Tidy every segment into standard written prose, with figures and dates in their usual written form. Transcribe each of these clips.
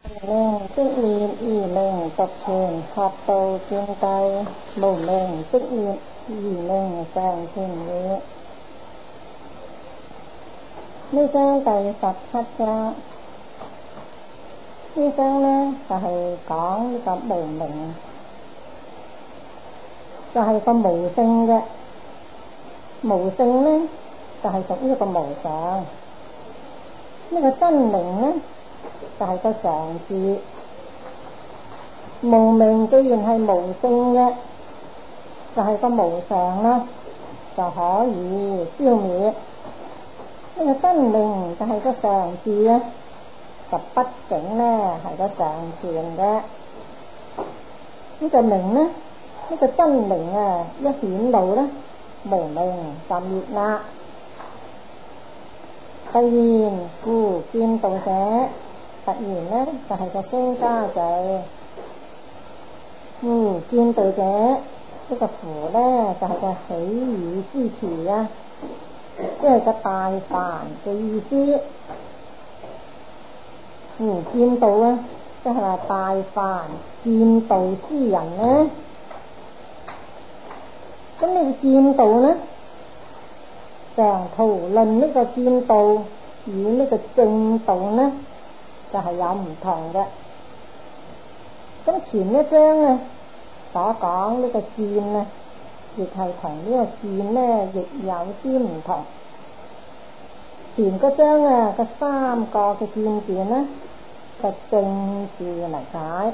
命即滅而命獨存，合道見諦，無命即滅而命常存矣。呢章第17章，呢章呢就係講呢個無明，就係個無性嘅。無性呢就係屬於一個無常，呢個真名呢就係個常住。無明既然係無性嘅，就係個無常啦，就可以消滅。呢個真名就係個常住啊，就畢竟呢係個常存嘅。呢個名呢，呢個真名啊一顯露呢，無明就滅啦。突然故見道者，突然呢就係個升加句。見道者呢個符呢就係個喜語之詞啊，即係個大梵嘅意思。見道啊，即係話大梵見道之人呢。咁呢個見道呢，常討論呢個見道與呢個正道呢，就係有唔同嘅。咁前一章呢所講呢個見呢，亦係同呢個見呢亦有啲唔同。前個章啊個三個嘅見字呢，個正字嚟解。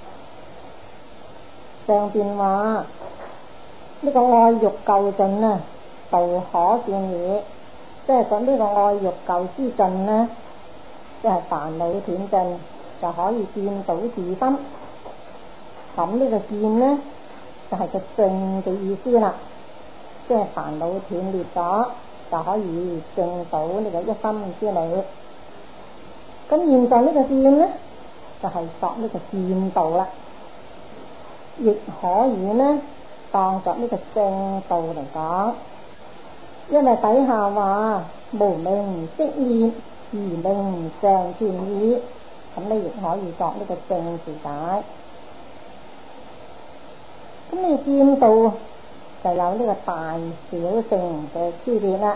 上邊話呢個愛欲究盡啊，道可見矣，即係講呢個愛欲究之盡呢，即係煩惱斷盡，就可以見到自心。咁呢個見呢，就係個正嘅意思啦，即係煩惱斷裂咗，就可以證到呢個一心之理。咁現在呢個見呢，就係作呢個見道啦，亦可以呢當作呢個正道嚟講。因為底下話無明即滅而命常存矣，咁你亦可以作呢個正字解。咁你見道就有呢個大小乘嘅區別啦。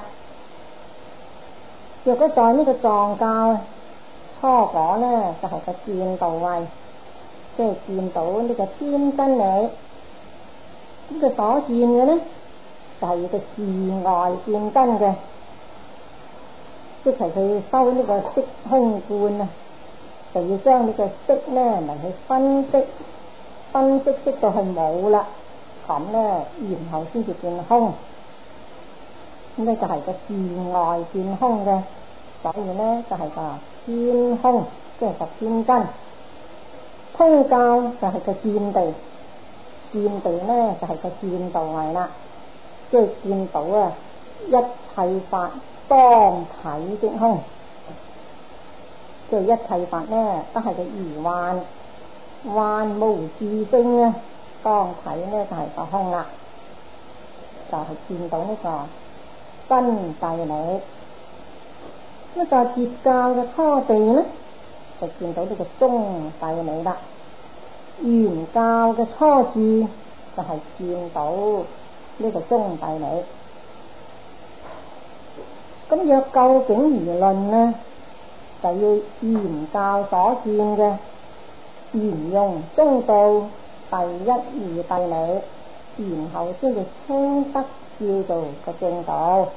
若果在呢個藏教初果呢，就係個見道位，即係見到呢個天真理。咁佢所見嘅呢，就係個事外見真嘅，即係佢修呢個色空觀啊，就要將呢個色呢嚟去分析到係冇啦，咁呢然後先至見空。咁呢就係個事外見空嘅，所以呢就係個天空，即係個天真。通教就係個見地，見地呢就係個見道位啦，即係見到啊一切法當體即空，即係一切法呢都係個如幻，幻無自性啊，當體呢就係個空啦，就係見到呢個真諦理。咁就截教嘅初地呢，就見到呢個中諦理啦。圓教嘅初智就係見到呢個中諦理。咁若究竟而論呢，就要圓教所見嘅沿用中道第一義諦理，然後先至稱得叫做個正道。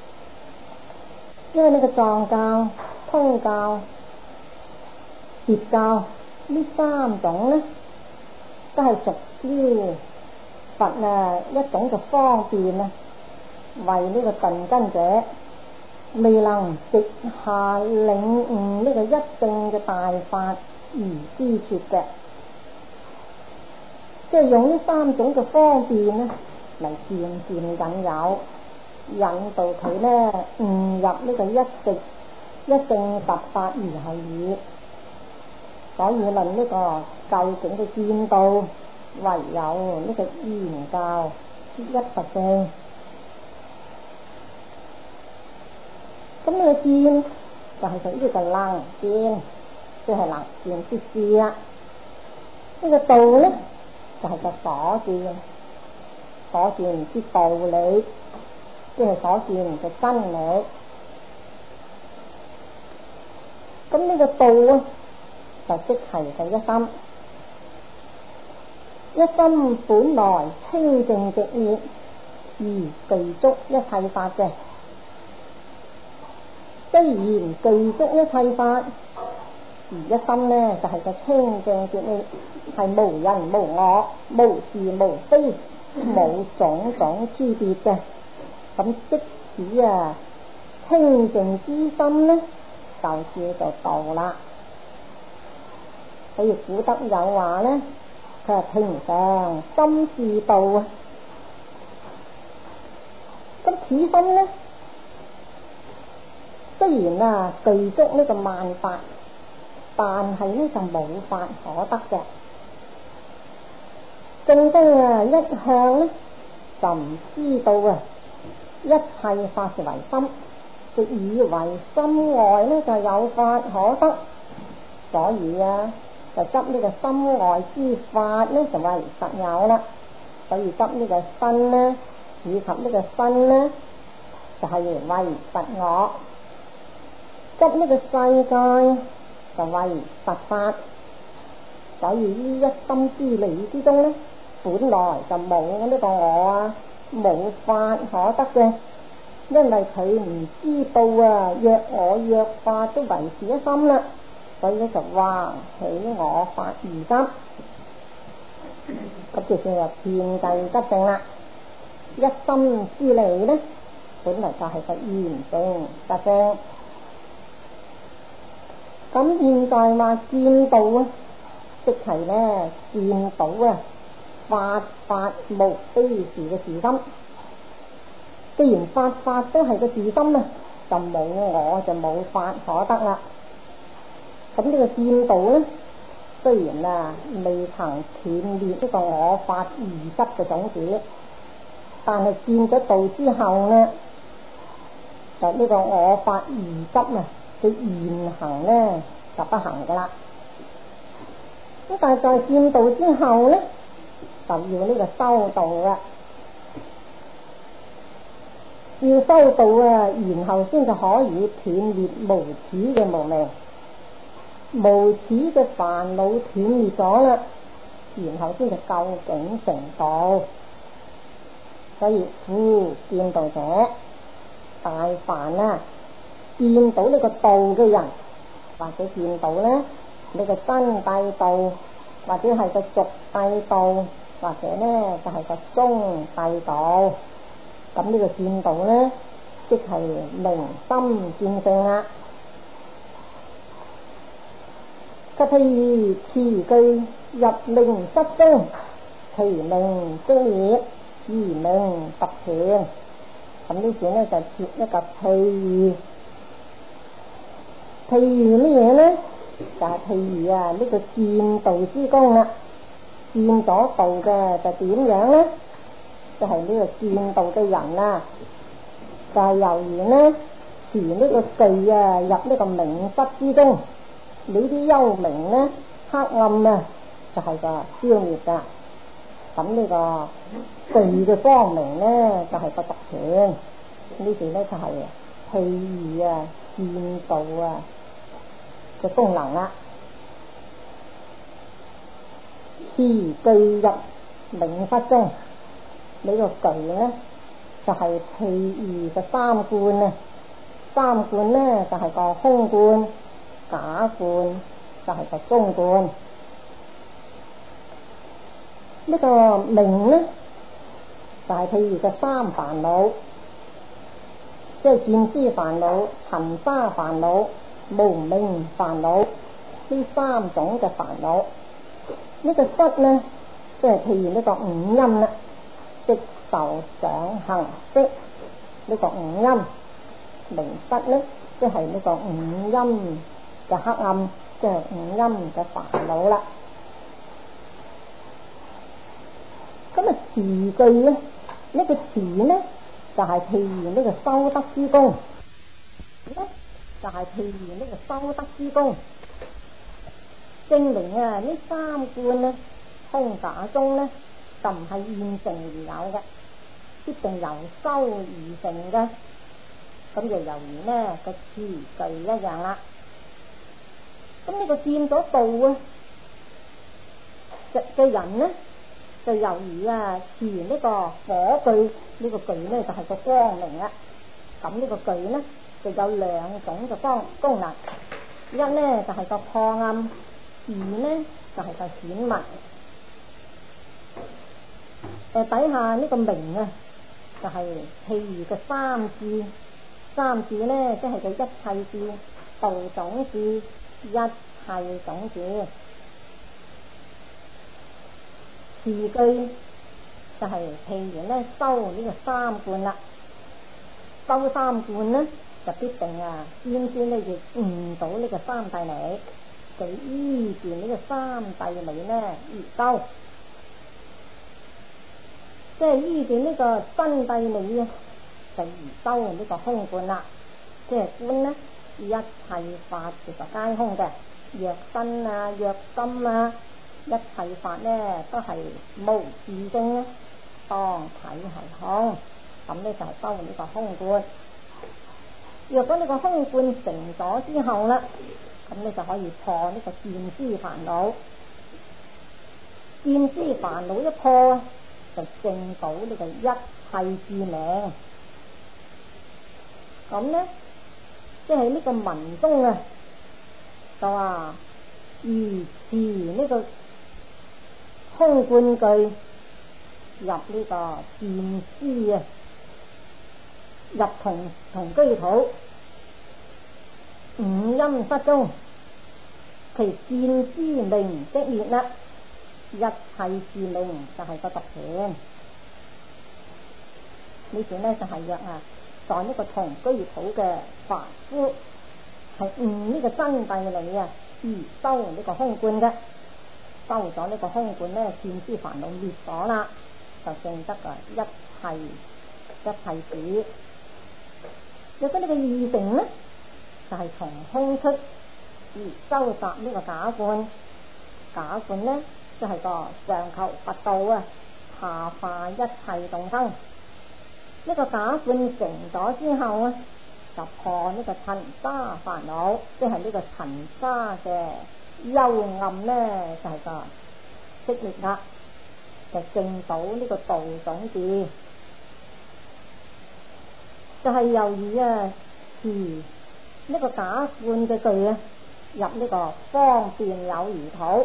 因為呢個藏教、通教、截教呢三種呢，都係屬於佛啊一種嘅方便啊，為呢個頓根者未能直下領悟呢個一定嘅大法而知徹嘅，即係用呢三種嘅方便呢嚟漸漸引誘，引導佢呢悟入呢個一定佛法而係義。所以論呢個究竟嘅見道，唯有呢個圓教一佛性。咁呢個見就係屬於個能見， 即係能見之智啦。呢個道咧就係個所見，所見之道理，即係所見嘅真理。咁呢個道啊，就即係嘅一心。一心本來清淨直滅，而具足一切法嘅。雖然具足一切法，而一心呢就係個清淨直滅，係無人無我、無是無非、冇種種之別嘅。咁即使清淨之心呢，就叫做道啦。所以古德有話呢，佢係平常心是道啊。咁此心呢，雖然具足呢個萬法，但係呢就冇法可得嘅。眾生一向呢就唔知道一切法是為心，就以為心外呢就有法可得，所以就執呢個心外之法呢就為實有啦。所以執呢個身呢，以及呢個身呢，就係為實我。執呢個世界就為實法。所以於一心之理之中呢，本來就冇呢個我冇法可得嘅。因為佢唔知道若我若法都為是一心啦，所以咧就話起我法而執，咁就算係遍計執正啦。一心之理呢，本來就係個完整實正。咁現在話見道即係呢見到法無非是嘅自心。既然法都係個自心就冇我就冇法可得啦。咁呢個見道呢，雖然未曾斷滅呢個我法二執嘅種子，但係見咗道之後呢，就呢個我法二執佢現行呢就不行噶啦。咁但係在見道之後呢，就要呢個修道啦。要修道然後先就可以斷滅無始嘅無明，無始嘅煩惱斷滅咗啦，然後先就究竟成道。所以夫見道者，大凡見到呢個道嘅人，或者見到呢個真諦道，或者係個俗諦道，或者呢就係個中諦道。咁呢個見道呢，即係明心見性啦。即譬如詞句入明室中，其名即滅，而名特全。咁呢處呢就設一個譬喻。譬喻乜嘢呢？就係譬如呢個見道之功啦。見咗道嘅就點樣呢？就係呢個見道嘅人就係猶如呢持呢個炬入呢個明室之中，呢啲幽冥呢黑暗就係個消滅噶。咁呢個炬嘅光明呢就係個特全。呢度呢就係譬喻見道嘅功能啦。持炬入明室中，呢個炬呢就係譬喻嘅三觀。三觀呢就係個空觀、假觀，就係個中觀。呢個明呢就係譬如嘅三煩惱，即係見思煩惱、塵沙煩惱、無明煩惱，呢三種嘅煩惱。呢個色呢，即係譬如呢個五陰啦，色受想行識，呢個五陰。明室呢，即係呢個五陰嘅黑暗，即係五陰嘅煩惱啦。咁詞句呢，呢個詞呢就係譬如呢個修德之功，呢就係譬如呢個修德之功。 證明啊呢三觀咧空假中咧就唔係現成而有嘅，必定由修而成嘅。咁就猶如呢個詞句一樣啦。咁呢個佔咗道啊嘅人呢，就猶如啊持呢個火炬，呢個炬呢就係個光明啦。咁呢個炬呢就有兩種嘅功能，一呢就係個破暗，二呢就係個顯密。底下呢個明啊，就係譬如個三智，三智呢即係個一切智、道種智、一切種智。詞句就係譬如呢修呢個三觀啦，修三觀呢就必定啊先呢亦悟到呢個三諦理，就依住呢個三諦理呢而修，即係依住呢個真諦理啊，就而修呢個空觀啦。即係觀呢一切法其實皆空嘅，若身啊若心啊，一切法呢都係無自性啊，當體係空，咁呢就係修呢個空觀。若果呢個空觀成咗之後啦，咁你就可以破呢個見思煩惱，見思煩惱一破就證到呢個一切智明。咁呢即係呢個文中啊就話如持呢個空觀句入呢個見思啊，入同居土，五陰失蹤，其見思明即滅啦，一切智明就係個獨權。呢段呢就係約啊在呢個同居土嘅凡夫係悟呢個真諦理啊，而修呢個空觀嘅，修咗呢個空觀呢，見思煩惱滅咗啦，就證得啊一切智。若果呢個二乘呢，就係從空出而收集呢個假觀，假觀呢就係個上求佛道啊，下化一切眾生。呢個假觀成咗之後啊，就破呢個塵沙煩惱，即係呢個塵沙嘅幽暗呢，就係個熄滅啦，就證到呢個道種智。就係猶如啊持呢個假觀嘅句啊，入呢個方便有餘土，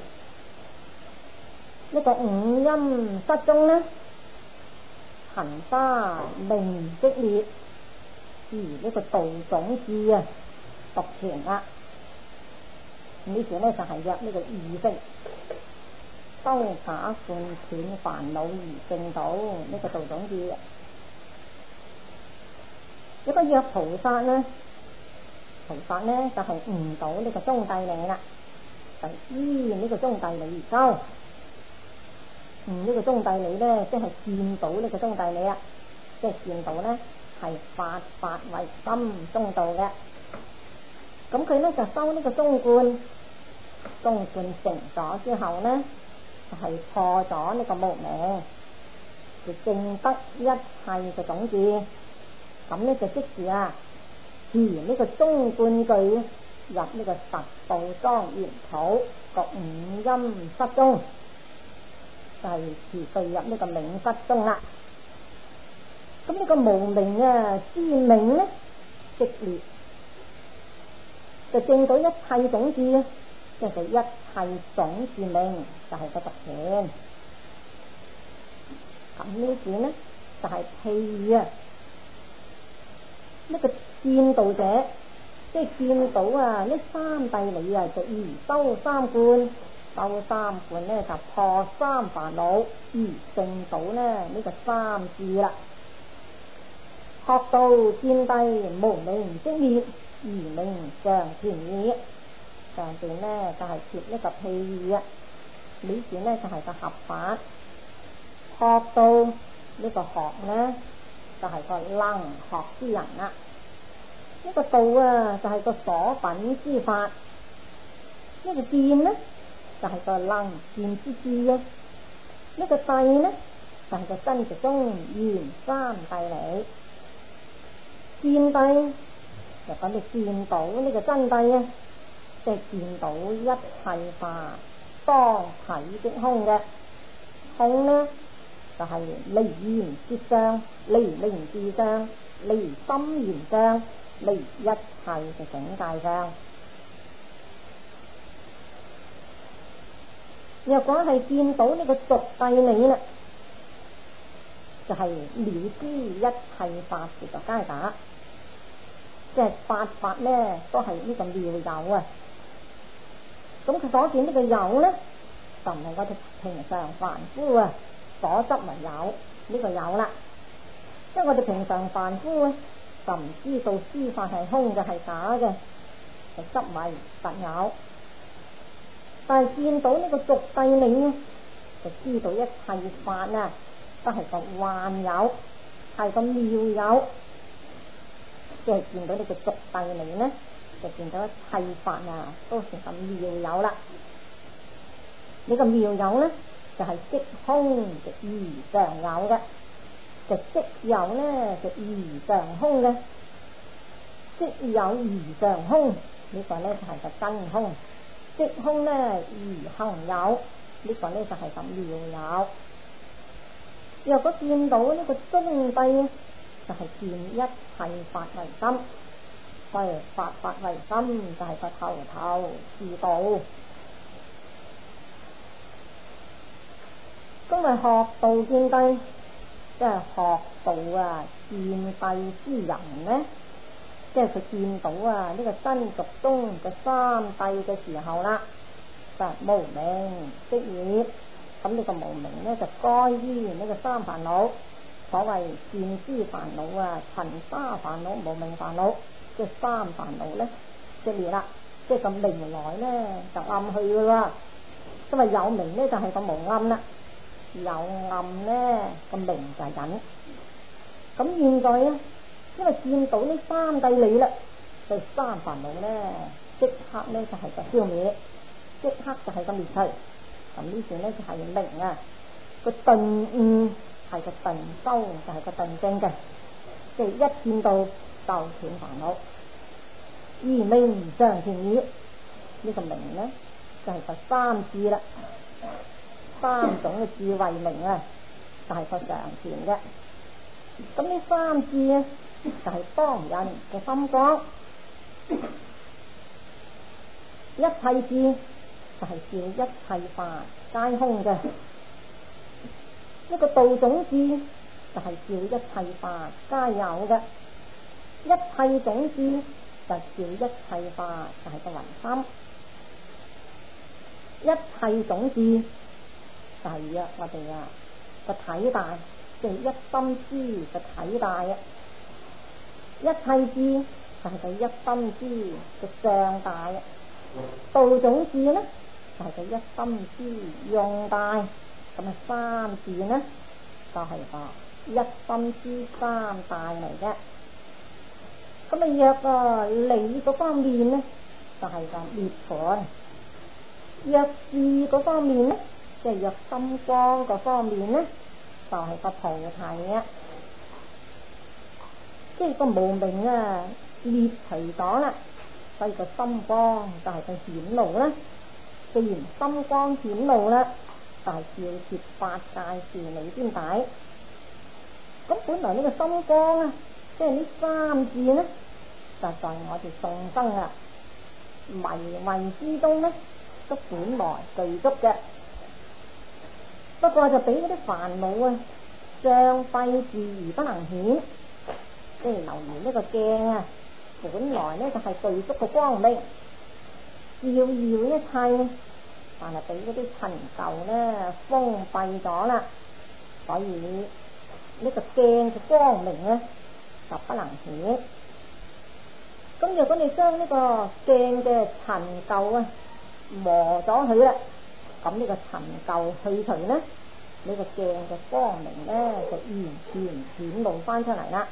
呢個五陰失蹤呢，塵沙明即滅，而呢個道種智啊獨存啦。呢時呢就係約呢個二乘修假觀斷煩惱而證到呢個道種智。一個約菩薩呢，菩薩呢就係悟到呢個中諦理啦，就依呢個中諦理而修。呢個中諦理呢，即係見到呢個中諦理啊，即係見到呢係法為心中道嘅。咁佢呢就修呢個中觀，中觀成咗之後呢，就係破咗呢個無明，就證得一切嘅種智。咁呢就即是啊持呢個中觀句入呢個實道莊嚴土個五陰失蹤，就係持句入呢個明失蹤啦。咁呢個無明啊之明呢即滅，就證到一切種智啊，即係一切種智明就係個獨權。咁呢段呢就係譬如啊呢個見道者，即係見到啊呢三諦理啊，就如修三觀，修三觀呢就破三煩惱，而證到呢個三智啦。學道見諦無明即滅，而明常存矣。上邊呢就係貼呢個譬喻啊，呢段呢就係個合法。學道呢個學呢就係個能學之人啦。呢個道啊就係個所品之法， 呢個見呢就係個能見之智啊，呢個諦呢就係個真實中現三諦理。見諦就講你見到呢個真諦啊，即係見到一切法當體即空嘅。空呢就係離言說相，離名自相，離心言相，離一切嘅境界相。若果係見到呢個俗諦理啦，就係了知一切法實在皆假，即係法呢都係呢個妙有啊。咁佢所見呢個有呢，就唔係我哋平常凡夫啊所執為有呢個有啦。即係我哋平常凡夫啊，就唔知道諸法係空嘅係假嘅，就執為實有。但係見到呢個俗諦理，就知道一切法啊都係個幻有，係個妙有。即係見到呢個俗諦理呢，就見到一切法啊都成個妙有啦。呢個妙有呢，就係即空嘅義常有嘅，就即有呢就義常空嘅，即有義常空，呢個呢就係個真空。即空呢而行有，呢個呢就係咁妙有。若果見到呢個中諦，就係見一切法為心，所以法為心就係個頭是道。咁咪學道見諦，即係學道啊見諦之人呢，即係佢見到啊呢個真俗中嘅三諦嘅時候啦，就無明即業。咁呢個無明呢，就該於呢個三煩惱，所謂見思煩惱啊、塵沙煩惱、無明煩惱，即係三煩惱呢即業啦。即係咁明來呢就暗去噶啦，因為有明呢就係個無暗啦，有暗呢個明就係隱。咁現在啊，因為見到呢三諦理啦，就三煩惱呢即刻呢就係個消滅，即刻就係個滅除。咁呢段呢就係明啊，個頓悟係個頓修，就係個頓證嘅，即係一見到就斷煩惱，而明常全矣。呢個明呢就係個三智啦，三種嘅智慧明啊，就係個常全嘅。咁呢三智呢就係當人嘅心光，一切智就係照一切法皆空嘅。呢個道種智就係照一切法皆有嘅，一切種智就照一切法就係個唯心，一切種智就係啊我哋啊個體大，即係一心之嘅體大啊。一切智就係個一心之嘅相大啊。道種智呢就係個一心之用大，咁啊三智呢就係個一心之三大嚟嘅。咁啊若啊理嗰方面呢就係個涅槃，若智嗰方面呢即係若心光嗰方面呢就係個菩提啊。即係個無明啊滅除咗啦，所以個心光就係個顯露啦。既然心光顯露啦，就係照徹法界事理先底。咁本來呢個心光啊，即係呢三智呢，就在我哋眾生啊迷慧之中呢，都本來具足嘅。不過就俾嗰啲煩惱啊障蔽住而不能顯。即係留如呢個鏡啊，本來呢就係具足嘅光明，照耀一切，但係俾嗰啲塵垢呢封閉咗啦，所以呢個鏡嘅光明呢就不能顯。咁如果你將呢個鏡嘅塵垢啊磨咗佢啦，咁呢個塵垢去除呢，呢個鏡嘅光明呢就完全顯露翻出嚟啦。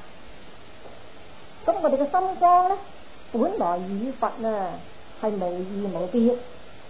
咁我哋嘅心光呢，本來與佛啊係無異無別，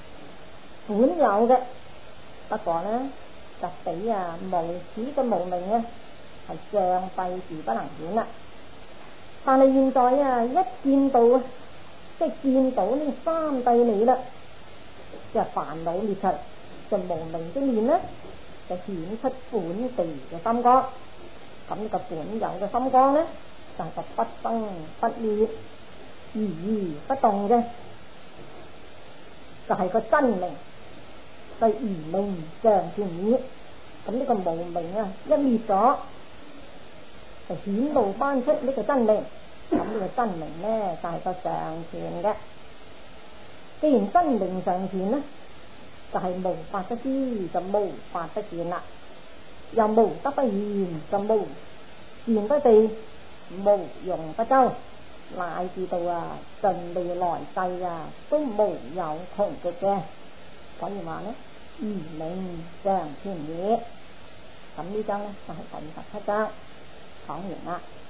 本有嘅，不過呢就比無始嘅無明呢係障蔽而不能顯啦。但係現在一見到即係見到呢三諦理啦，即係煩惱滅除，就無明之念呢就顯出本地嘅心光。咁呢個本有嘅心光呢就係個不生不滅而不動嘅，就係個真明，就如明像全滅。咁呢個無明一滅咗，就顯露翻出呢個真明。咁呢個真明呢就係個常全嘅。既然真明常全呢，就係無法不知，就無法不見啦，又無得不現，就無見不地，無用不周，乃至到盡未來世都無有窮極嘅。所以話呢，如明常全滅。咁呢章呢就係第27章講完啦。